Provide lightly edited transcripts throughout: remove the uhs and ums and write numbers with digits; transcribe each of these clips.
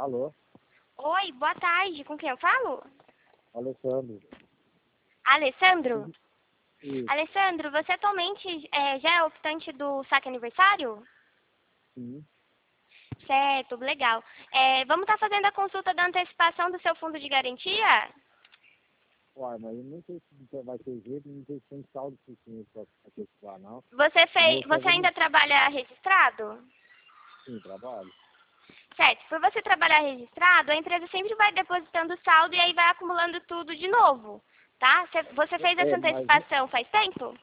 Alô, Oi, boa tarde. Com quem eu falo? Alessandro. Alessandro? Isso, Alessandro, você atualmente já é optante do saque aniversário? sim. Certo, legal. Vamos estar fazendo a consulta da antecipação do seu fundo de garantia? Uai, mas eu não sei se vai ter jeito, não sei se tem saldo suficiente para participar, não. Você ainda trabalha registrado? Sim, trabalho. Certo, por você trabalhar registrado, a empresa sempre vai depositando saldo e aí vai acumulando tudo de novo, tá? Você fez essa Mas antecipação faz tempo?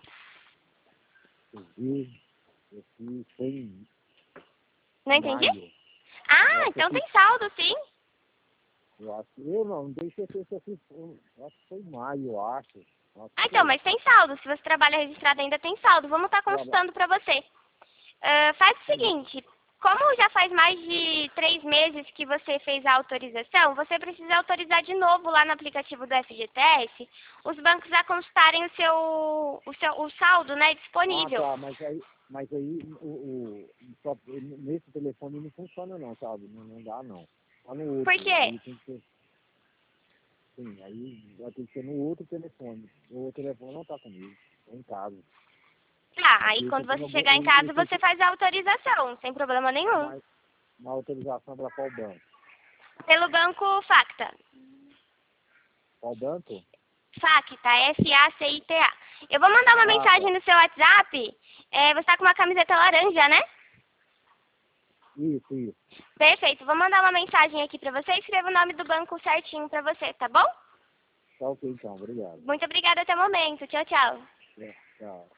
eu fiz foi em Não entendi? maio. Eu Ah, acho que eu então fiz, tem saldo, sim. eu não deixa eu ver se eu fiz, eu acho que foi em maio, eu acho. Acho Ah, que então, foi. mas tem saldo. Se você trabalha registrado ainda tem saldo. Vamos estar Traba- consultando para você. Faz o Mas, seguinte, como já faz mais de 3 meses que você fez a autorização, você precisa autorizar de novo lá no aplicativo do FGTS os bancos a constarem o saldo, né, disponível. tá, mas aí nesse telefone não funciona não, sabe? Não dá não. Só no Por outro, quê? aí tem que ser. Sim, aí vai ter que ser no outro telefone. O outro telefone não tá comigo, é em casa. Tá, aí Aqui quando você tem você chegar em casa, você faz a autorização, sem problema nenhum. uma autorização para qual banco? Pelo banco Facta. Qual banco? Facta, Facita. Eu vou mandar uma Ah, mensagem tá. no seu WhatsApp. Você tá com uma camiseta laranja, né? Isso. Perfeito. Vou mandar uma mensagem aqui pra você e escreva o nome do banco certinho pra você, tá bom? Tá ok então, obrigado. Muito obrigada até o momento. Tchau, tchau. Tchau.